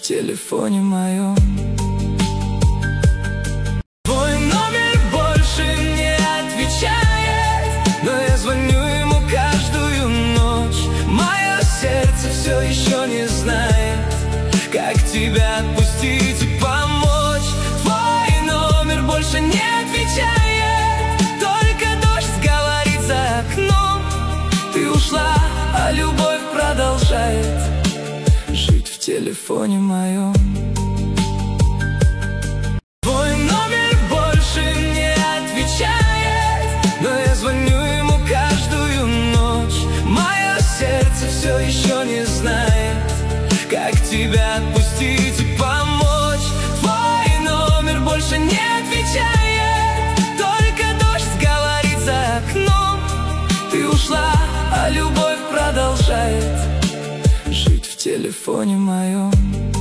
телефоне моем. Твой номер больше не отвечает, но я звоню ему каждую ночь. Мое сердце все еще не знает, как тебя отпустить и помочь. Твой номер больше не отвечает, только дождь говорит за окном. Ты ушла, а любовь продолжает жить в телефоне моем. Твой номер больше не отвечает, но я звоню ему каждую ночь. Мое сердце все еще не знает, как тебя отпустить и помочь. Твой номер больше не отвечает, только дождь говорит за окном. Ты ушла, а любовь продолжает жить в телефоне моем.